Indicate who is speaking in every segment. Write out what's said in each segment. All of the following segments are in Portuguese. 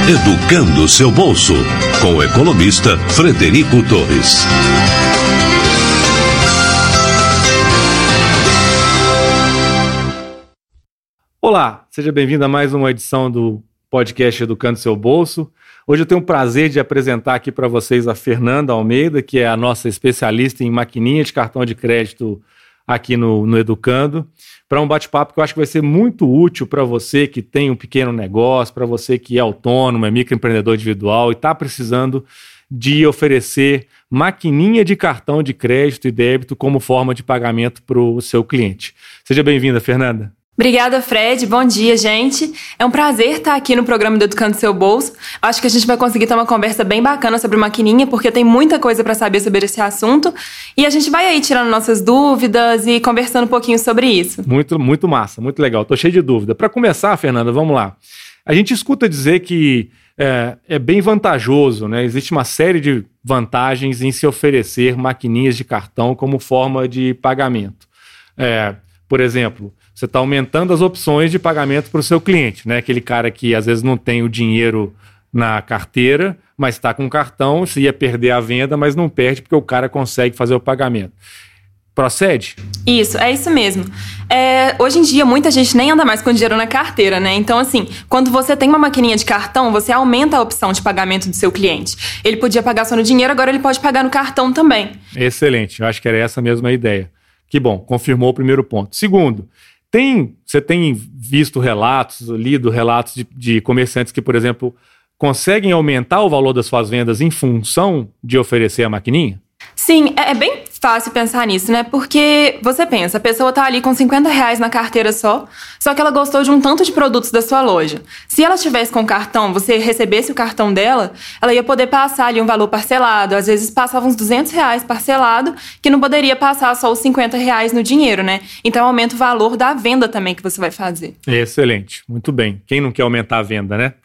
Speaker 1: Educando o seu bolso, com o economista Frederico Torres.
Speaker 2: Olá, seja bem-vindo a mais uma edição do podcast Educando o seu bolso. Hoje eu tenho o prazer de apresentar aqui para vocês a Fernanda Almeida, que é a nossa especialista em maquininha de cartão de crédito aqui no Educando, para um bate-papo que eu acho que vai ser muito útil para você que tem um pequeno negócio, para você que é autônomo, é microempreendedor individual e está precisando de oferecer maquininha de cartão de crédito e débito como forma de pagamento para o seu cliente. Seja bem-vinda, Fernanda.
Speaker 3: Obrigada, Fred. Bom dia, gente. É um prazer estar aqui no programa do Educando Seu Bolso. Acho que a gente vai conseguir ter uma conversa bem bacana sobre maquininha, porque tem muita coisa para saber sobre esse assunto. E a gente vai aí tirando nossas dúvidas e conversando um pouquinho sobre isso.
Speaker 2: Muito massa, muito legal. Tô cheio de dúvida. Para começar, Fernanda, vamos lá. A gente escuta dizer que é bem vantajoso, né? Existe uma série de vantagens em se oferecer maquininhas de cartão como forma de pagamento. Por exemplo, você está aumentando as opções de pagamento para o seu cliente, né? Aquele cara que às vezes não tem o dinheiro na carteira, mas está com o cartão, se ia perder a venda, mas não perde porque o cara consegue fazer o pagamento. Procede?
Speaker 3: Isso, é isso mesmo. Hoje em dia, muita gente nem anda mais com dinheiro na carteira, né? Então, assim, quando você tem uma maquininha de cartão, você aumenta a opção de pagamento do seu cliente. Ele podia pagar só no dinheiro, agora ele pode pagar no cartão também.
Speaker 2: Excelente, eu acho que era essa mesma ideia. Que bom, confirmou o primeiro ponto. Segundo, você tem visto lido relatos de comerciantes que, por exemplo, conseguem aumentar o valor das suas vendas em função de oferecer a maquininha?
Speaker 3: Sim, é bem fácil pensar nisso, né? Porque você pensa, a pessoa tá ali com R$50 na carteira só que ela gostou de um tanto de produtos da sua loja. Se ela estivesse com o cartão, você recebesse o cartão dela, ela ia poder passar ali um valor parcelado. Às vezes passava uns R$200 parcelado, que não poderia passar só os R$50 no dinheiro, né? Então aumenta o valor da venda também que você vai fazer.
Speaker 2: Excelente, muito bem. Quem não quer aumentar a venda, né?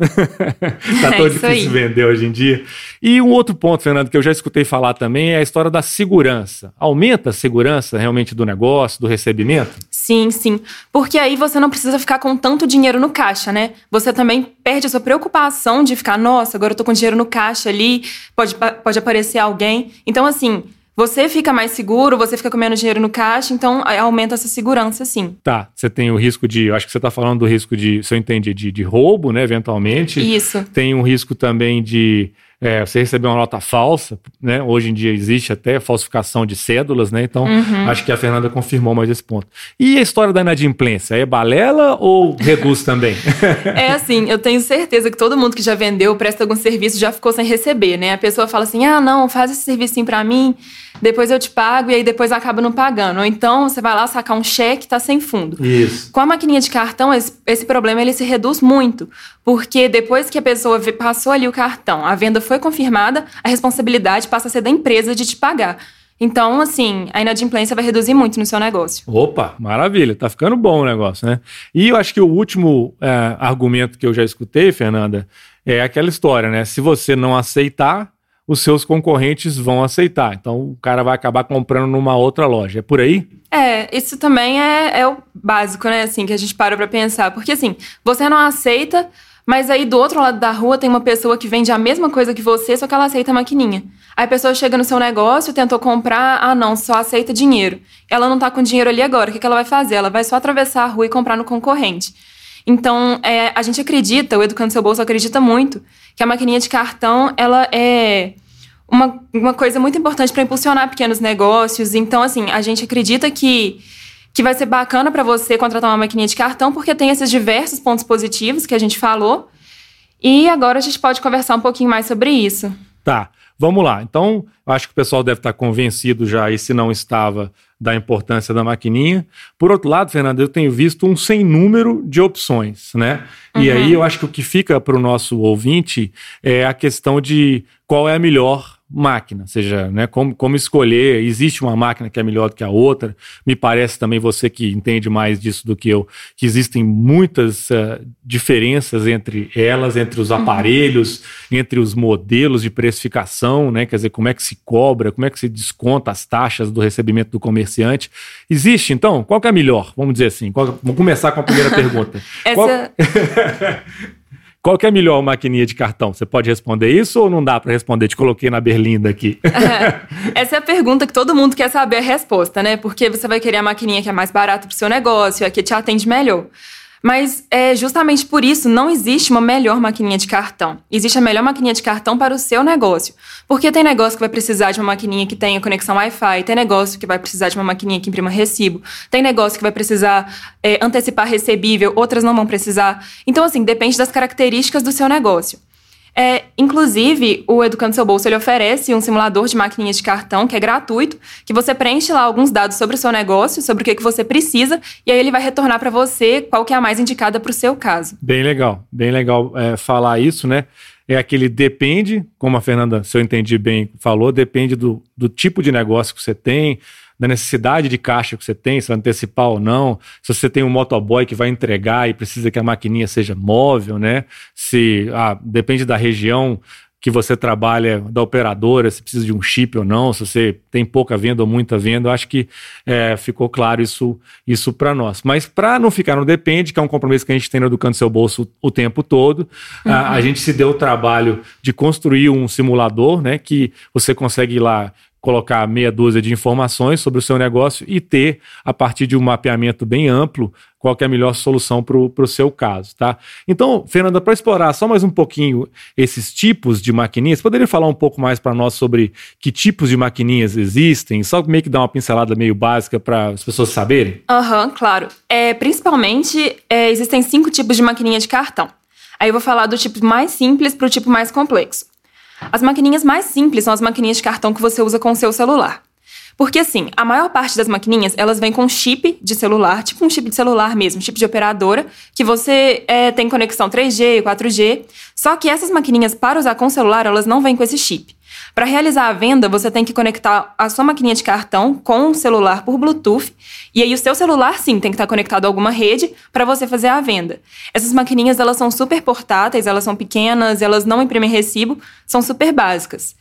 Speaker 2: Tá tão difícil vender hoje em dia. E um outro ponto, Fernando, que eu já escutei falar também é a história da segurança. Aumenta a segurança realmente do negócio, do recebimento?
Speaker 3: Sim. Porque aí você não precisa ficar com tanto dinheiro no caixa, né? Você também perde a sua preocupação de ficar, nossa, agora eu tô com dinheiro no caixa ali, pode aparecer alguém. Então, assim, você fica mais seguro, você fica com menos dinheiro no caixa, então aumenta essa segurança, sim. Tá,
Speaker 2: você tem o risco eu acho que você tá falando do risco se eu entendi, de roubo, né, eventualmente.
Speaker 3: Isso.
Speaker 2: Tem um risco também de você receber uma nota falsa, né? Hoje em dia existe até falsificação de cédulas, né? Então, acho que a Fernanda confirmou mais esse ponto. E a história da inadimplência? É balela ou reduz também?
Speaker 3: É assim, eu tenho certeza que todo mundo que já vendeu, presta algum serviço, já ficou sem receber, né? A pessoa fala assim, não, faz esse servicinho pra mim, depois eu te pago, e aí depois acaba não pagando. Ou então, você vai lá sacar um cheque e tá sem fundo.
Speaker 2: Isso.
Speaker 3: Com a maquininha de cartão, esse problema ele se reduz muito, porque depois que a pessoa passou ali o cartão, a venda foi confirmada, a responsabilidade passa a ser da empresa de te pagar. Então, assim, a inadimplência vai reduzir muito no seu negócio.
Speaker 2: Opa, maravilha, tá ficando bom o negócio, né? E eu acho que o último argumento que eu já escutei, Fernanda, é aquela história, né? Se você não aceitar, os seus concorrentes vão aceitar. Então, o cara vai acabar comprando numa outra loja. É por aí?
Speaker 3: Isso também é o básico, né? Assim, que a gente para pra pensar. Porque, assim, você não aceita, mas aí do outro lado da rua tem uma pessoa que vende a mesma coisa que você, só que ela aceita a maquininha. Aí a pessoa chega no seu negócio, tentou comprar, não, só aceita dinheiro. Ela não tá com dinheiro ali agora, o que ela vai fazer? Ela vai só atravessar a rua e comprar no concorrente. Então, a gente acredita, o Educando Seu Bolso acredita muito, que a maquininha de cartão, ela é uma coisa muito importante para impulsionar pequenos negócios. Então, assim, a gente acredita que vai ser bacana para você contratar uma maquininha de cartão, porque tem esses diversos pontos positivos que a gente falou. E agora a gente pode conversar um pouquinho mais sobre isso.
Speaker 2: Tá, vamos lá. Então, acho que o pessoal deve estar convencido já, e se não estava, da importância da maquininha. Por outro lado, Fernanda, eu tenho visto um sem número de opções, né? E aí eu acho que o que fica para o nosso ouvinte é a questão de qual é a melhor máquina, ou seja, né, como escolher. Existe uma máquina que é melhor do que a outra. Me parece também, você que entende mais disso do que eu, que existem muitas diferenças entre elas, entre os aparelhos, entre os modelos de precificação, né? Quer dizer, como é que se cobra, como é que se desconta as taxas do recebimento do comerciante. Existe, então? Qual que é a melhor? Vamos dizer assim. Vamos começar com a primeira pergunta. Qual que é a melhor maquininha de cartão? Você pode responder isso ou não dá para responder? Te coloquei na berlinda aqui.
Speaker 3: Essa é a pergunta que todo mundo quer saber a resposta, né? Porque você vai querer a maquininha que é mais barata pro seu negócio, a que te atende melhor. Mas justamente por isso não existe uma melhor maquininha de cartão. Existe a melhor maquininha de cartão para o seu negócio. Porque tem negócio que vai precisar de uma maquininha que tenha conexão Wi-Fi, tem negócio que vai precisar de uma maquininha que imprima recibo, tem negócio que vai precisar antecipar recebível, outras não vão precisar. Então, assim, depende das características do seu negócio. Inclusive, o Educando Seu Bolso ele oferece um simulador de maquininha de cartão que é gratuito, que você preenche lá alguns dados sobre o seu negócio, sobre o que você precisa, e aí ele vai retornar para você qual que é a mais indicada para o seu caso.
Speaker 2: Bem legal falar isso, né? É aquele depende, como a Fernanda, se eu entendi bem, falou, depende do tipo de negócio que você tem, da necessidade de caixa que você tem, se vai antecipar ou não, se você tem um motoboy que vai entregar e precisa que a maquininha seja móvel, né? Depende da região que você trabalha, da operadora, se precisa de um chip ou não, se você tem pouca venda ou muita venda. Eu acho que ficou claro isso para nós. Mas para não ficar no depende, que é um compromisso que a gente tem no Educando Seu Bolso o tempo todo, a gente se deu o trabalho de construir um simulador, né, que você consegue ir lá colocar meia dúzia de informações sobre o seu negócio e ter, a partir de um mapeamento bem amplo, qual que é a melhor solução para o seu caso, tá? Então, Fernanda, para explorar só mais um pouquinho esses tipos de maquininhas, poderia falar um pouco mais para nós sobre que tipos de maquininhas existem? Só meio que dar uma pincelada meio básica para as pessoas saberem?
Speaker 3: Claro. Principalmente, existem 5 tipos de maquininha de cartão. Aí eu vou falar do tipo mais simples para o tipo mais complexo. As maquininhas mais simples são as maquininhas de cartão que você usa com o seu celular. Porque, assim, a maior parte das maquininhas, elas vêm com chip de celular, tipo um chip de celular mesmo, chip de operadora, que você tem conexão 3G, 4G. Só que essas maquininhas, para usar com o celular, elas não vêm com esse chip. Para realizar a venda, você tem que conectar a sua maquininha de cartão com o celular por Bluetooth. E aí o seu celular, sim, tem que estar conectado a alguma rede para você fazer a venda. Essas maquininhas, elas são super portáteis, elas são pequenas, elas não imprimem recibo, são super básicas.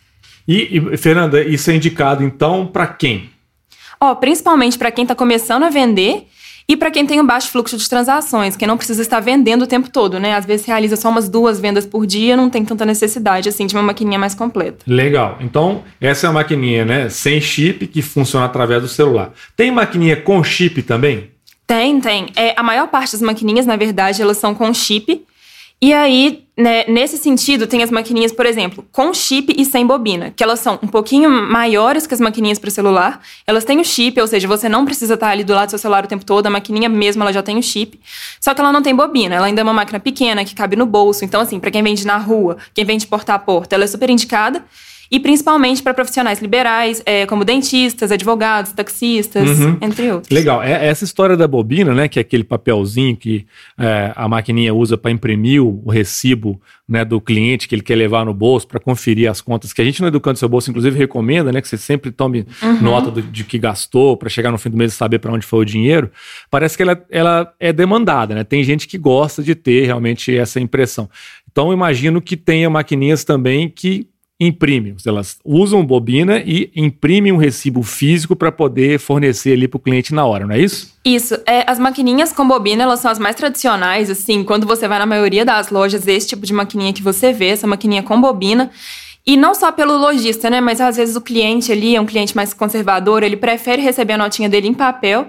Speaker 2: E Fernanda, isso é indicado, então, para quem?
Speaker 3: Principalmente para quem está começando a vender e para quem tem um baixo fluxo de transações, quem não precisa estar vendendo o tempo todo, né? Às vezes realiza só umas 2 vendas por dia, não tem tanta necessidade, assim, de uma maquininha mais completa.
Speaker 2: Legal. Então, essa é a maquininha, né? Sem chip, que funciona através do celular. Tem maquininha com chip também?
Speaker 3: Tem. A maior parte das maquininhas, na verdade, elas são com chip. E aí, né, nesse sentido, tem as maquininhas, por exemplo, com chip e sem bobina, que elas são um pouquinho maiores que as maquininhas para o celular. Elas têm o chip, ou seja, você não precisa estar ali do lado do seu celular o tempo todo, a maquininha mesmo ela já tem o chip. Só que ela não tem bobina, ela ainda é uma máquina pequena que cabe no bolso. Então, assim, para quem vende na rua, quem vende porta a porta, ela é super indicada. E principalmente para profissionais liberais, como dentistas, advogados, taxistas, entre outros.
Speaker 2: Legal. Essa história da bobina, né, que é aquele papelzinho que a maquininha usa para imprimir o recibo, né, do cliente que ele quer levar no bolso para conferir as contas, que a gente no Educando Seu Bolso, inclusive, recomenda, né, que você sempre tome nota de que gastou para chegar no fim do mês e saber para onde foi o dinheiro. Parece que ela é demandada, né? Tem gente que gosta de ter realmente essa impressão. Então, eu imagino que tenha maquininhas também que imprimem, elas usam bobina e imprimem um recibo físico para poder fornecer ali para o cliente na hora, não é isso?
Speaker 3: Isso, as maquininhas com bobina, elas são as mais tradicionais, assim, quando você vai na maioria das lojas, esse tipo de maquininha que você vê, essa maquininha com bobina. E não só pelo lojista, né, mas às vezes o cliente ali é um cliente mais conservador, ele prefere receber a notinha dele em papel.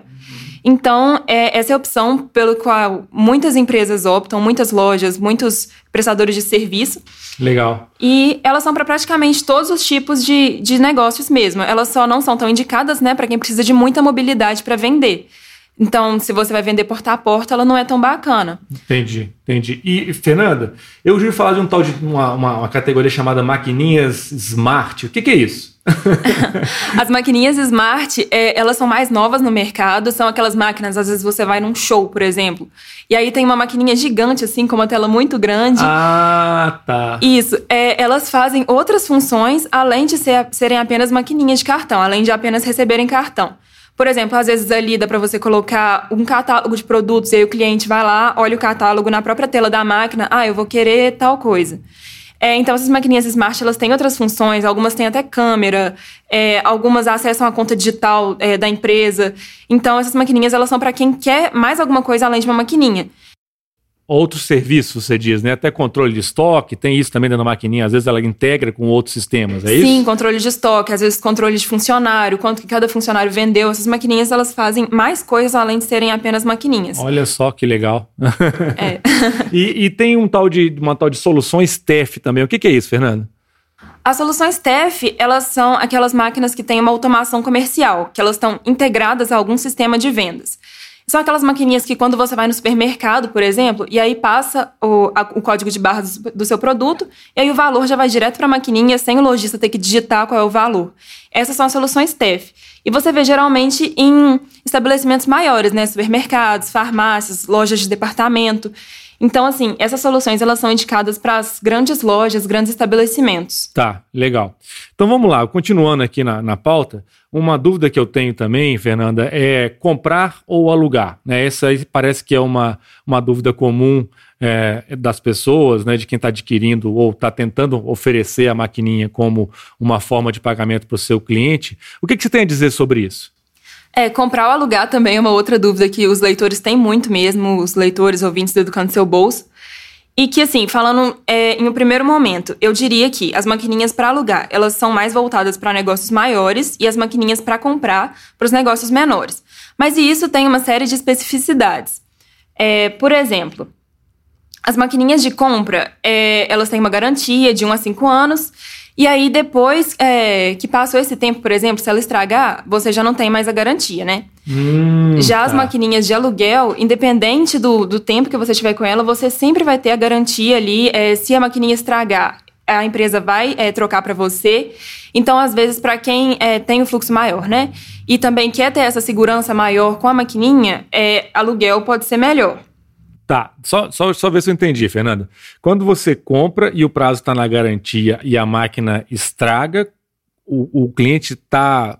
Speaker 3: Então, essa é a opção pelo qual muitas empresas optam, muitas lojas, muitos prestadores de serviço.
Speaker 2: Legal.
Speaker 3: E elas são para praticamente todos os tipos de negócios mesmo. Elas só não são tão indicadas, né, para quem precisa de muita mobilidade para vender. Então, se você vai vender porta a porta, ela não é tão bacana.
Speaker 2: Entendi. E, Fernanda, eu ouvi falar de um tal de uma categoria chamada maquininhas smart. O que é isso?
Speaker 3: As maquininhas smart, elas são mais novas no mercado. São aquelas máquinas, às vezes você vai num show, por exemplo. E aí tem uma maquininha gigante, assim, com uma tela muito grande.
Speaker 2: Ah, tá.
Speaker 3: Isso. Elas fazem outras funções, além de serem apenas maquininhas de cartão. Além de apenas receberem cartão. Por exemplo, às vezes ali dá para você colocar um catálogo de produtos e aí o cliente vai lá, olha o catálogo na própria tela da máquina. Eu vou querer tal coisa. Então, essas maquininhas smart, elas têm outras funções. Algumas têm até câmera. Algumas acessam a conta digital da empresa. Então, essas maquininhas, elas são para quem quer mais alguma coisa além de uma maquininha.
Speaker 2: outros serviços, você diz, né? Até controle de estoque, tem isso também dentro da maquininha, às vezes ela integra com outros sistemas, é isso?
Speaker 3: Sim, controle de estoque, às vezes controle de funcionário, quanto que cada funcionário vendeu. Essas maquininhas, elas fazem mais coisas além de serem apenas maquininhas.
Speaker 2: Olha só que legal.
Speaker 3: É.
Speaker 2: E tem uma tal de soluções TEF também. O que é isso, Fernanda?
Speaker 3: As soluções TEF, elas são aquelas máquinas que têm uma automação comercial, que elas estão integradas a algum sistema de vendas. São aquelas maquininhas que quando você vai no supermercado, por exemplo, e aí passa o código de barras do seu produto, e aí o valor já vai direto para a maquininha, sem o lojista ter que digitar qual é o valor. Essas são as soluções TEF. E você vê geralmente em estabelecimentos maiores, né? Supermercados, farmácias, lojas de departamento. Então, assim, essas soluções elas são indicadas para as grandes lojas, grandes estabelecimentos.
Speaker 2: Tá, legal. Então vamos lá, continuando aqui na pauta, uma dúvida que eu tenho também, Fernanda, é comprar ou alugar, né? Essa aí parece que é uma dúvida comum das pessoas, né? De quem está adquirindo ou está tentando oferecer a maquininha como uma forma de pagamento para o seu cliente. O que você tem a dizer sobre isso?
Speaker 3: Comprar ou alugar também é uma outra dúvida que os leitores têm muito mesmo, os leitores, ouvintes do Educando Seu Bolso. E que, assim, falando em um primeiro momento, eu diria que as maquininhas para alugar, elas são mais voltadas para negócios maiores e as maquininhas para comprar para os negócios menores. Mas isso tem uma série de especificidades. Por exemplo, as maquininhas de compra, elas têm uma garantia de 1 a 5 anos. E aí, depois que passou esse tempo, por exemplo, se ela estragar, você já não tem mais a garantia, né? Já as maquininhas de aluguel, independente do tempo que você tiver com ela, você sempre vai ter a garantia ali. Se a maquininha estragar, a empresa vai trocar para você. Então, às vezes, para quem tem um fluxo maior, né? E também quer ter essa segurança maior com a maquininha, aluguel pode ser melhor.
Speaker 2: Tá, só ver se eu entendi, Fernanda. Quando você compra e o prazo está na garantia e a máquina estraga, o cliente tá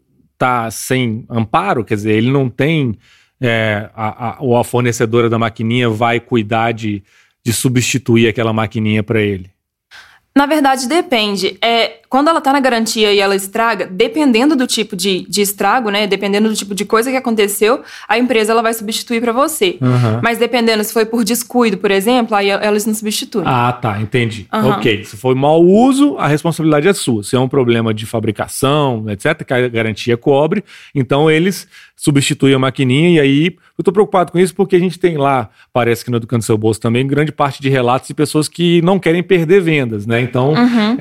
Speaker 2: sem amparo, quer dizer, ele não tem, a fornecedora da maquininha vai cuidar de substituir aquela maquininha para ele.
Speaker 3: Na verdade, depende. Quando ela está na garantia e ela estraga, dependendo do tipo de estrago, né? Dependendo do tipo de coisa que aconteceu, a empresa ela vai substituir para você. Uhum. Mas dependendo, se foi por descuido, por exemplo, aí elas não substituem.
Speaker 2: Ah, tá, entendi. Uhum. Ok, se foi mau uso, a responsabilidade é sua. Se é um problema de fabricação, etc., que a garantia cobre, então eles substituem a maquininha. E aí, eu estou preocupado com isso porque a gente tem lá, parece que no Educando Seu Bolso também, grande parte de relatos de pessoas que não querem perder vendas, né? Então,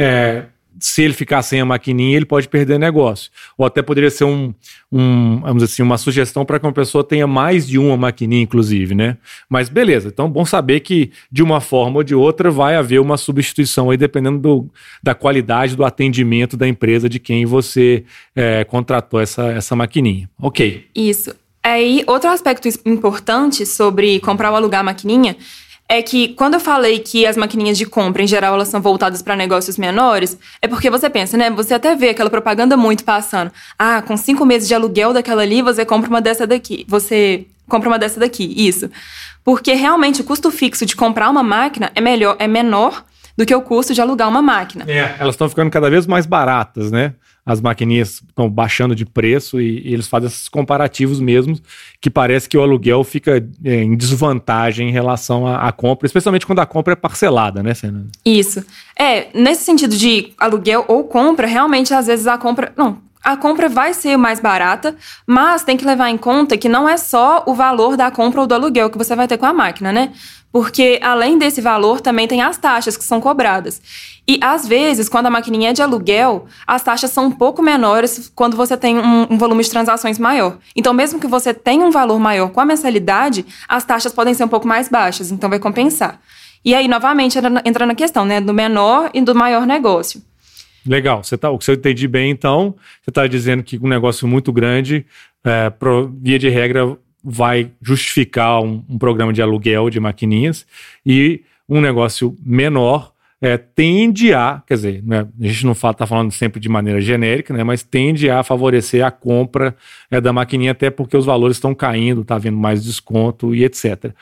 Speaker 2: se ele ficar sem a maquininha, ele pode perder negócio. Ou até poderia ser vamos dizer assim, uma sugestão para que uma pessoa tenha mais de uma maquininha, inclusive, né? Mas beleza, então bom saber que de uma forma ou de outra vai haver uma substituição aí, dependendo da qualidade do atendimento da empresa de quem você contratou essa maquininha. Ok.
Speaker 3: Isso. Aí, outro aspecto importante sobre comprar ou alugar a maquininha é que quando eu falei que as maquininhas de compra, em geral, elas são voltadas para negócios menores, é porque você pensa, né? Você até vê aquela propaganda muito passando. Ah, com 5 meses de aluguel daquela ali, você compra uma dessa daqui. Você compra uma dessa daqui, isso. Porque realmente o custo fixo de comprar uma máquina é menor do que o custo de alugar uma máquina.
Speaker 2: Elas estão ficando cada vez mais baratas, né? As maquininhas estão baixando de preço e eles fazem esses comparativos mesmos, que parece que o aluguel fica em desvantagem em relação à compra, especialmente quando a compra é parcelada, né, Fernanda?
Speaker 3: Isso. Nesse sentido de aluguel ou compra, realmente, às vezes, a compra vai ser mais barata, mas tem que levar em conta que não é só o valor da compra ou do aluguel que você vai ter com a máquina, né? Porque, além desse valor, também tem as taxas que são cobradas. E, às vezes, quando a maquininha é de aluguel, as taxas são um pouco menores quando você tem um volume de transações maior. Então, mesmo que você tenha um valor maior com a mensalidade, as taxas podem ser um pouco mais baixas, então vai compensar. E aí, novamente, entra na questão, né, do menor e do maior negócio.
Speaker 2: Legal. O que eu entendi bem, então, você está dizendo que um negócio muito grande, via de regra, vai justificar um programa de aluguel de maquininhas, e um negócio menor tende a, quer dizer, né, a gente não está falando sempre de maneira genérica, né, mas tende a favorecer a compra da maquininha, até porque os valores estão caindo, está havendo mais desconto e etc.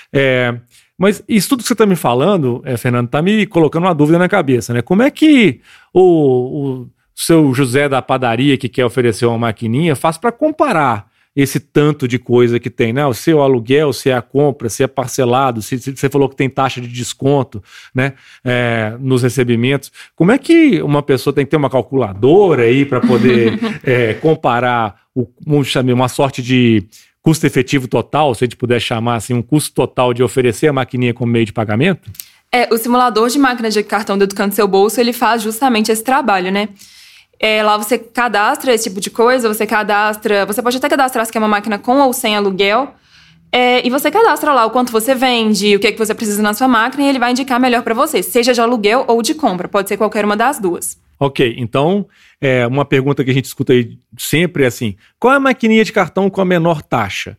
Speaker 2: Mas isso tudo que você está me falando, Fernando, está me colocando uma dúvida na cabeça, né? Como é que o seu José da padaria que quer oferecer uma maquininha faz para comparar esse tanto de coisa que tem, né? O seu aluguel, se é a compra, se é parcelado, se você falou que tem taxa de desconto, né? Nos recebimentos. Como é que uma pessoa tem que ter uma calculadora aí para poder comparar vamos chamar, uma sorte de custo efetivo total, se a gente puder chamar assim, um custo total de oferecer a maquininha como meio de pagamento?
Speaker 3: O simulador de máquina de cartão do Educando Seu Bolso, ele faz justamente esse trabalho, né? Lá você cadastra esse tipo de coisa, você pode até cadastrar se quer uma máquina com ou sem aluguel, e você cadastra lá o quanto você vende, o que você precisa na sua máquina, e ele vai indicar melhor para você, seja de aluguel ou de compra, pode ser qualquer uma das duas.
Speaker 2: Ok, então, uma pergunta que a gente escuta aí sempre é assim, qual é a maquininha de cartão com a menor taxa?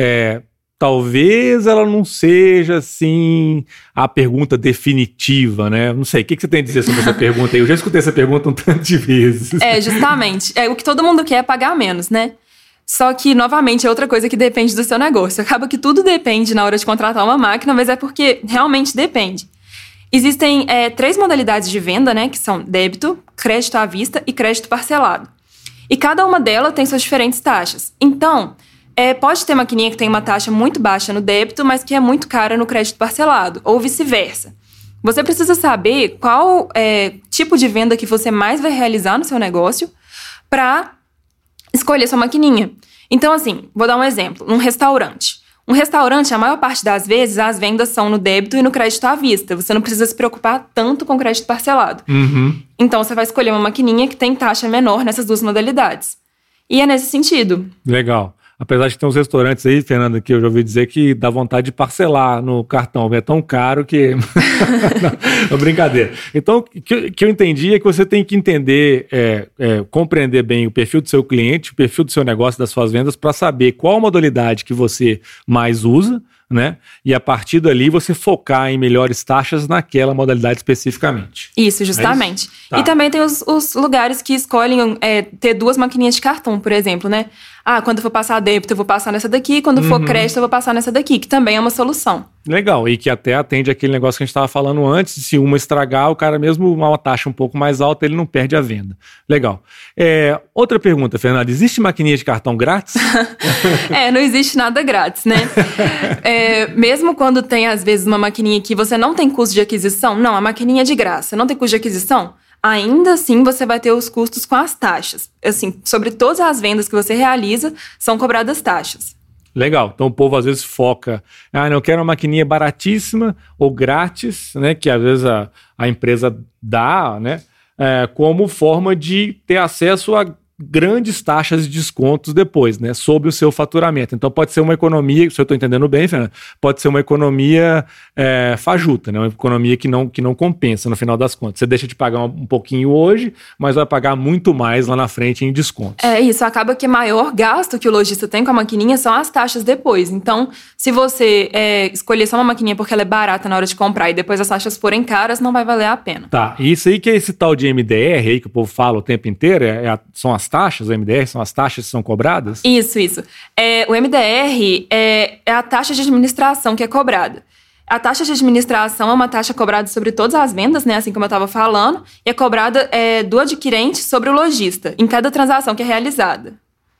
Speaker 2: Talvez ela não seja, assim, a pergunta definitiva, né? Não sei, o que você tem a dizer sobre essa pergunta aí? Eu já escutei essa pergunta um tanto de vezes.
Speaker 3: Justamente. O que todo mundo quer é pagar menos, né? Só que, novamente, é outra coisa que depende do seu negócio. Acaba que tudo depende na hora de contratar uma máquina, mas é porque realmente depende. Existem 3 modalidades de venda, né? Que são débito, crédito à vista e crédito parcelado. E cada uma delas tem suas diferentes taxas. Então, pode ter maquininha que tem uma taxa muito baixa no débito, mas que é muito cara no crédito parcelado, ou vice-versa. Você precisa saber qual tipo de venda que você mais vai realizar no seu negócio para escolher sua maquininha. Então, assim, vou dar um exemplo. Um restaurante, a maior parte das vezes, as vendas são no débito e no crédito à vista. Você não precisa se preocupar tanto com crédito parcelado.
Speaker 2: Uhum.
Speaker 3: Então, você vai escolher uma maquininha que tem taxa menor nessas 2 modalidades. E é nesse sentido.
Speaker 2: Legal. Apesar de ter uns restaurantes aí, Fernanda, que eu já ouvi dizer que dá vontade de parcelar no cartão. É tão caro que... Não, brincadeira. Então, o que eu entendi é que você tem que entender, compreender bem o perfil do seu cliente, o perfil do seu negócio, das suas vendas, para saber qual modalidade que você mais usa, né? E a partir dali você focar em melhores taxas naquela modalidade especificamente.
Speaker 3: Isso, justamente.
Speaker 2: Tá.
Speaker 3: E também tem os lugares que escolhem ter 2 maquininhas de cartão, por exemplo, né? Quando eu for passar débito, eu vou passar nessa daqui. Quando for crédito, eu vou passar nessa daqui, que também é uma solução. Legal.
Speaker 2: E que até atende aquele negócio que a gente estava falando antes. Se uma estragar, o cara mesmo uma taxa um pouco mais alta, ele não perde a venda. Legal. Outra pergunta, Fernanda. Existe maquininha de cartão grátis?
Speaker 3: Não existe nada grátis, né? Mesmo quando tem, às vezes, uma maquininha que você não tem custo de aquisição, não, a maquininha é de graça, não tem custo de aquisição, ainda assim você vai ter os custos com as taxas. Assim, sobre todas as vendas que você realiza, são cobradas taxas.
Speaker 2: Legal. Então o povo às vezes foca, não quero uma maquininha baratíssima ou grátis, né, que às vezes a empresa dá, né, como forma de ter acesso a grandes taxas de descontos depois, né, sobre o seu faturamento. Então pode ser uma economia, se eu estou entendendo bem, Fernanda, pode ser uma economia fajuta, né, uma economia que não compensa no final das contas. Você deixa de pagar um pouquinho hoje, mas vai pagar muito mais lá na frente em descontos.
Speaker 3: Isso, acaba que o maior gasto que o lojista tem com a maquininha são as taxas depois. Então, se você escolher só uma maquininha porque ela é barata na hora de comprar e depois as taxas forem caras, não vai valer a pena.
Speaker 2: Tá, e isso aí que é esse tal de MDR aí que o povo fala o tempo inteiro, são as taxas, o MDR são as taxas que são cobradas?
Speaker 3: Isso. O MDR é a taxa de administração que é cobrada. A taxa de administração é uma taxa cobrada sobre todas as vendas, né, assim como eu estava falando, e é cobrada do adquirente sobre o lojista, em cada transação que é realizada.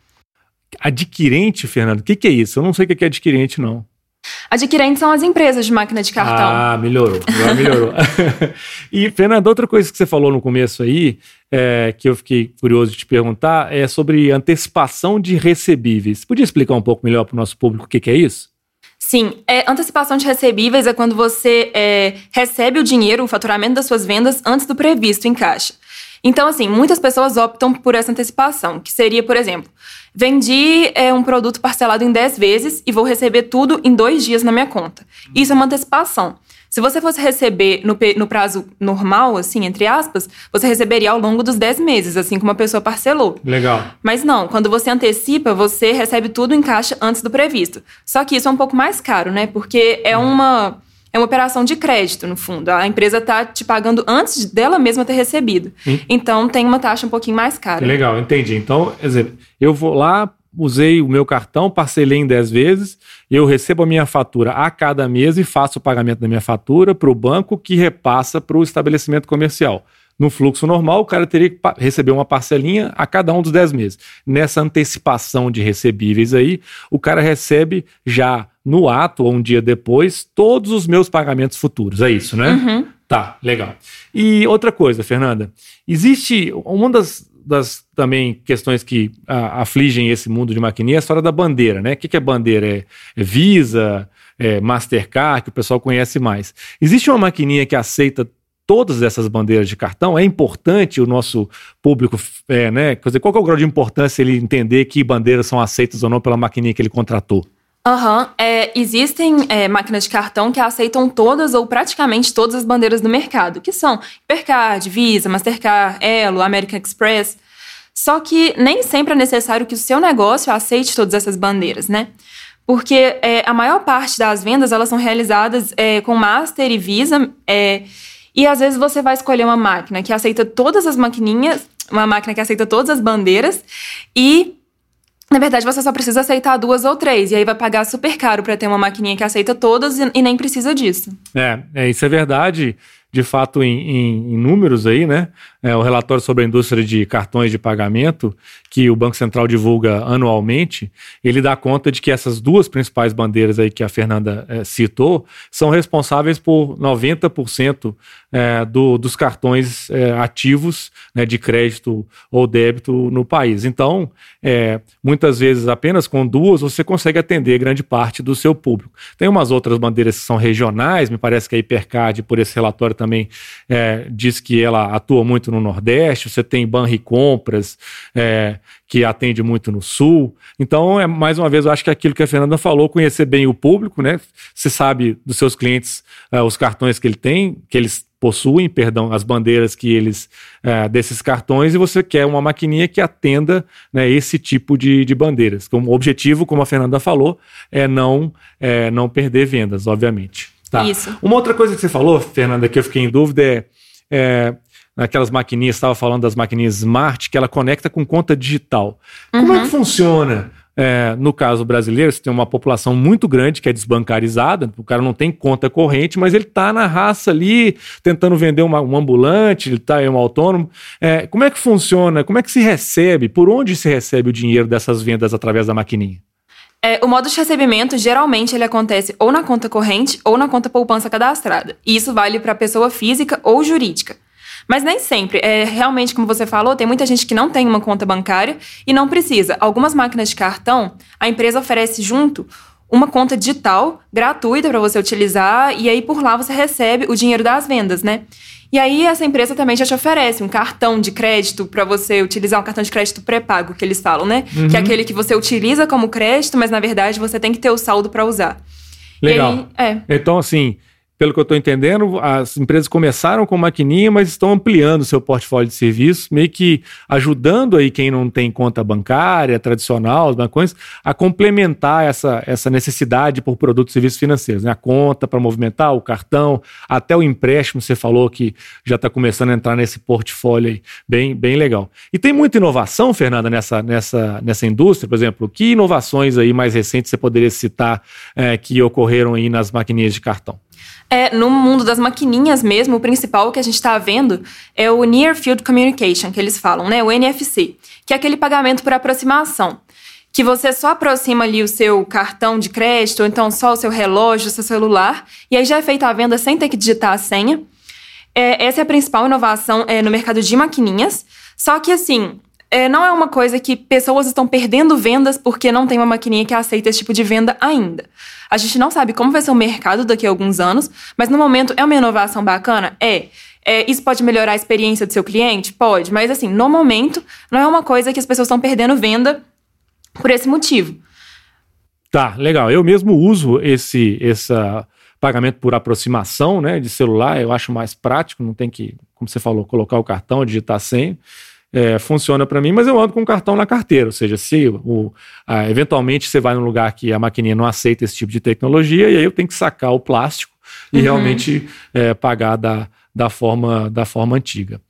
Speaker 2: Adquirente, Fernando? O que é isso? Eu não sei o que é adquirente, não.
Speaker 3: Adquirentes são as empresas de máquina de cartão.
Speaker 2: Melhorou. Agora melhorou. E, Fernanda, outra coisa que você falou no começo aí, que eu fiquei curioso de te perguntar, é sobre antecipação de recebíveis. Podia explicar um pouco melhor para o nosso público o que é isso?
Speaker 3: Sim, antecipação de recebíveis é quando você recebe o dinheiro, o faturamento das suas vendas antes do previsto em caixa. Então, assim, muitas pessoas optam por essa antecipação, que seria, por exemplo, vendi um produto parcelado em 10 vezes e vou receber tudo em 2 dias na minha conta. Isso é uma antecipação. Se você fosse receber no prazo normal, assim, entre aspas, você receberia ao longo dos 10 meses, assim como a pessoa parcelou.
Speaker 2: Legal.
Speaker 3: Mas não, quando você antecipa, você recebe tudo em caixa antes do previsto. Só que isso é um pouco mais caro, né? Porque é uma operação de crédito, no fundo. A empresa está te pagando antes dela mesma ter recebido. Então, tem uma taxa um pouquinho mais cara.
Speaker 2: Legal, entendi. Então, quer dizer, eu vou lá, usei o meu cartão, parcelei em 10 vezes, eu recebo a minha fatura a cada mês e faço o pagamento da minha fatura para o banco que repassa para o estabelecimento comercial. No fluxo normal, o cara teria que receber uma parcelinha a cada um dos 10 meses. Nessa antecipação de recebíveis aí, o cara recebe já no ato ou um dia depois todos os meus pagamentos futuros. É isso, né?
Speaker 3: Uhum.
Speaker 2: Tá, legal. E outra coisa, Fernanda, existe uma das também questões que afligem esse mundo de maquininha é a história da bandeira, né? O que é bandeira? É Visa, é Mastercard, que o pessoal conhece mais. Existe uma maquininha que aceita todas essas bandeiras de cartão? É importante o nosso público, né? Quer dizer, qual que é o grau de importância ele entender que bandeiras são aceitas ou não pela maquininha que ele contratou?
Speaker 3: Existem máquinas de cartão que aceitam todas ou praticamente todas as bandeiras do mercado, que são Hipercard, Visa, Mastercard, Elo, American Express. Só que nem sempre é necessário que o seu negócio aceite todas essas bandeiras, né? Porque a maior parte das vendas elas são realizadas com Master e Visa, e às vezes você vai escolher uma máquina que aceita todas as maquininhas, uma máquina que aceita todas as bandeiras e na verdade, você só precisa aceitar 2 ou 3. E aí vai pagar super caro para ter uma maquininha que aceita todas e nem precisa disso.
Speaker 2: Isso é verdade. De fato, em números aí, né? O relatório sobre a indústria de cartões de pagamento, que o Banco Central divulga anualmente, ele dá conta de que essas 2 principais bandeiras aí que a Fernanda citou são responsáveis por 90% dos cartões ativos, né, de crédito ou débito no país. Então, muitas vezes apenas com 2 você consegue atender grande parte do seu público. Tem umas outras bandeiras que são regionais, me parece que a Hipercard, por esse relatório também diz que ela atua muito no Nordeste. Você tem Banricompras, que atende muito no Sul. Então, mais uma vez, eu acho que aquilo que a Fernanda falou, conhecer bem o público, né? Você sabe dos seus clientes os cartões que eles possuem, as bandeiras que eles desses cartões, e você quer uma maquininha que atenda, né, esse tipo de bandeiras. O objetivo, como a Fernanda falou, é não perder vendas, obviamente. Tá.
Speaker 3: Isso.
Speaker 2: Uma outra coisa que você falou, Fernanda, que eu fiquei em dúvida aquelas maquininhas, estava falando das maquininhas Smart, que ela conecta com conta digital.
Speaker 3: Uhum.
Speaker 2: Como é que funciona? No caso brasileiro, você tem uma população muito grande que é desbancarizada, o cara não tem conta corrente, mas ele está na raça ali, tentando vender um ambulante, ele está um autônomo. Como é que funciona? Como é que se recebe? Por onde se recebe o dinheiro dessas vendas através da maquininha?
Speaker 3: O modo de recebimento, geralmente, ele acontece ou na conta corrente ou na conta poupança cadastrada. E isso vale para pessoa física ou jurídica. Mas nem sempre. Realmente, como você falou, tem muita gente que não tem uma conta bancária e não precisa. Algumas máquinas de cartão, a empresa oferece junto uma conta digital gratuita para você utilizar e aí por lá você recebe o dinheiro das vendas, né? E aí essa empresa também já te oferece um cartão de crédito para você utilizar, um cartão de crédito pré-pago, que eles falam, né? Uhum. Que é aquele que você utiliza como crédito, mas na verdade você tem que ter o saldo para usar.
Speaker 2: Legal. Então, assim, pelo que eu estou entendendo, as empresas começaram com maquininha, mas estão ampliando o seu portfólio de serviços, meio que ajudando aí quem não tem conta bancária, tradicional, os bancões, a complementar essa necessidade por produtos e serviços financeiros, né? A conta para movimentar, o cartão, até o empréstimo, você falou que já está começando a entrar nesse portfólio aí, bem legal. E tem muita inovação, Fernanda, nessa indústria, por exemplo, que inovações aí mais recentes você poderia citar que ocorreram aí nas maquininhas de cartão?
Speaker 3: No mundo das maquininhas mesmo, o principal que a gente está vendo é o Near Field Communication, que eles falam, né? O NFC, que é aquele pagamento por aproximação, que você só aproxima ali o seu cartão de crédito, ou então só o seu relógio, o seu celular, e aí já é feita a venda sem ter que digitar a senha. Essa é a principal inovação no mercado de maquininhas, só que assim, não é uma coisa que pessoas estão perdendo vendas porque não tem uma maquininha que aceita esse tipo de venda ainda. A gente não sabe como vai ser o mercado daqui a alguns anos, mas no momento é uma inovação bacana? Isso pode melhorar a experiência do seu cliente? Pode, mas assim, no momento não é uma coisa que as pessoas estão perdendo venda por esse motivo.
Speaker 2: Tá, legal. Eu mesmo uso esse pagamento por aproximação, né, de celular, eu acho mais prático, não tem que, como você falou, colocar o cartão, digitar a senha. Funciona para mim, mas eu ando com o cartão na carteira, ou seja, se eventualmente você vai num lugar que a maquininha não aceita esse tipo de tecnologia, e aí eu tenho que sacar o plástico e realmente pagar da forma antiga.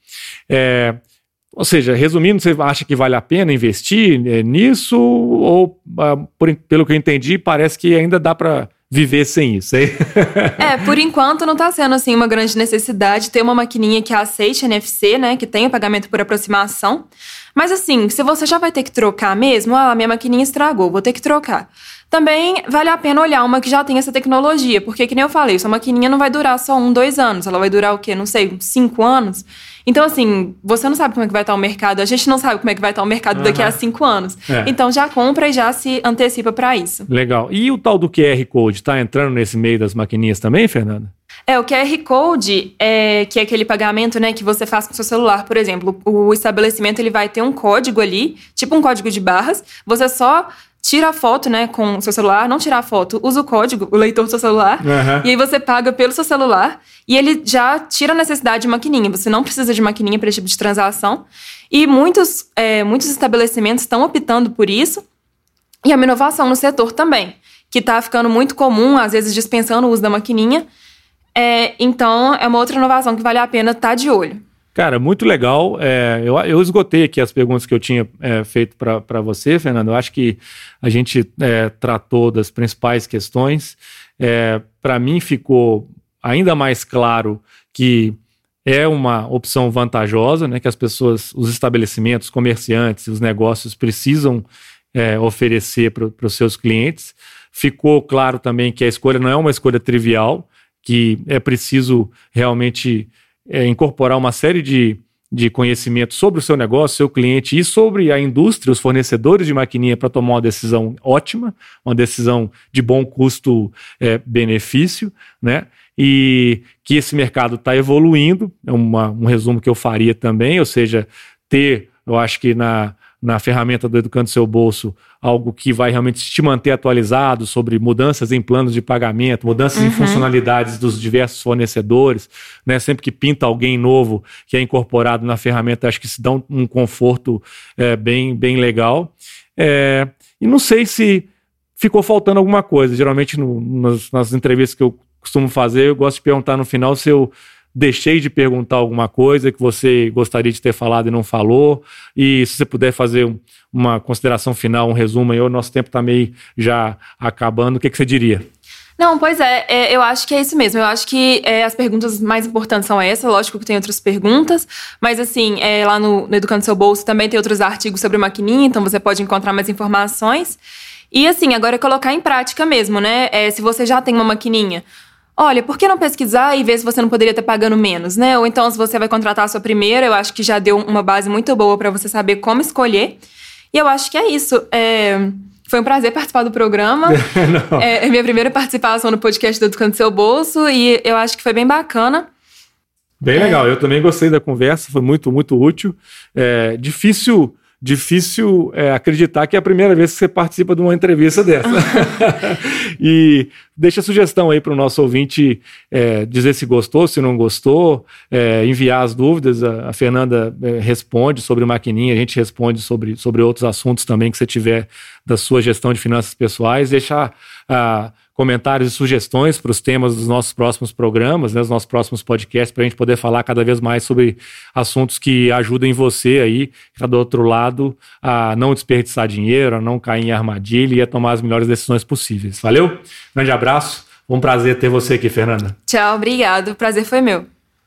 Speaker 2: Ou seja, resumindo, você acha que vale a pena investir nisso ou, pelo que eu entendi, parece que ainda dá para viver sem isso. Hein?
Speaker 3: Por enquanto não está sendo assim uma grande necessidade ter uma maquininha que aceite NFC, né, que tenha pagamento por aproximação. Mas assim, se você já vai ter que trocar mesmo, a minha maquininha estragou, vou ter que trocar. Também vale a pena olhar uma que já tem essa tecnologia, porque que nem eu falei, sua maquininha não vai durar só 1-2 anos, ela vai durar o quê? Não sei, 5 anos. Então assim, você não sabe como é que vai estar o mercado, a gente não sabe como é que vai estar o mercado daqui a 5 anos. Então já compra e já se antecipa para isso.
Speaker 2: Legal. E o tal do QR Code, está entrando nesse meio das maquininhas também, Fernanda?
Speaker 3: O QR Code, que é aquele pagamento, né, que você faz com o seu celular, por exemplo. O estabelecimento ele vai ter um código ali, tipo um código de barras, você só tira a foto, né, com o seu celular, não tirar a foto, usa o código, o leitor do seu celular, e aí você paga pelo seu celular, e ele já tira a necessidade de maquininha, você não precisa de maquininha para esse tipo de transação, e muitos estabelecimentos estão optando por isso, e é uma inovação no setor também, que está ficando muito comum, às vezes dispensando o uso da maquininha, então é uma outra inovação que vale a pena estar de olho.
Speaker 2: Cara, muito legal. Eu esgotei aqui as perguntas que eu tinha feito para você, Fernando. Eu acho que a gente tratou das principais questões. Para mim ficou ainda mais claro que é uma opção vantajosa, né, que as pessoas, os estabelecimentos, comerciantes, os negócios precisam oferecer para os seus clientes. Ficou claro também que a escolha não é uma escolha trivial, que é preciso realmente incorporar uma série de conhecimentos sobre o seu negócio, seu cliente e sobre a indústria, os fornecedores de maquininha para tomar uma decisão ótima, uma decisão de bom custo-benefício, né? E que esse mercado está evoluindo, é um resumo que eu faria também, ou seja, eu acho que na ferramenta do Educando Seu Bolso, algo que vai realmente te manter atualizado sobre mudanças em planos de pagamento, mudanças em funcionalidades dos diversos fornecedores, né? Sempre que pinta alguém novo que é incorporado na ferramenta, acho que se dá um conforto bem legal. E não sei se ficou faltando alguma coisa. Geralmente nas entrevistas que eu costumo fazer, eu gosto de perguntar no final se eu deixei de perguntar alguma coisa que você gostaria de ter falado e não falou, e se você puder fazer uma consideração final, um resumo aí, o nosso tempo está meio já acabando, o que você diria?
Speaker 3: Não, pois eu acho que é isso mesmo, eu acho que as perguntas mais importantes são essas, lógico que tem outras perguntas, mas assim, lá no Educando Seu Bolso também tem outros artigos sobre maquininha, então você pode encontrar mais informações, e assim, agora é colocar em prática mesmo, né, se você já tem uma maquininha, olha, por que não pesquisar e ver se você não poderia estar pagando menos, né? Ou então, se você vai contratar a sua primeira, eu acho que já deu uma base muito boa para você saber como escolher. E eu acho que é isso. Foi um prazer participar do programa. É minha primeira participação no podcast do Educando Seu Bolso e eu acho que foi bem bacana.
Speaker 2: Bem legal. Eu também gostei da conversa, foi muito, muito útil. Difícil acreditar que é a primeira vez que você participa de uma entrevista dessa. E deixa a sugestão aí para o nosso ouvinte dizer se gostou, se não gostou, enviar as dúvidas. A Fernanda responde sobre maquininha, a gente responde sobre outros assuntos também que você tiver da sua gestão de finanças pessoais. Deixar comentários e sugestões para os temas dos nossos próximos programas, né, dos nossos próximos podcasts, para a gente poder falar cada vez mais sobre assuntos que ajudem você aí, que está do outro lado, a não desperdiçar dinheiro, a não cair em armadilha e a tomar as melhores decisões possíveis. Valeu? Grande abraço. Um prazer ter você aqui, Fernanda.
Speaker 3: Tchau, obrigado. O prazer foi meu.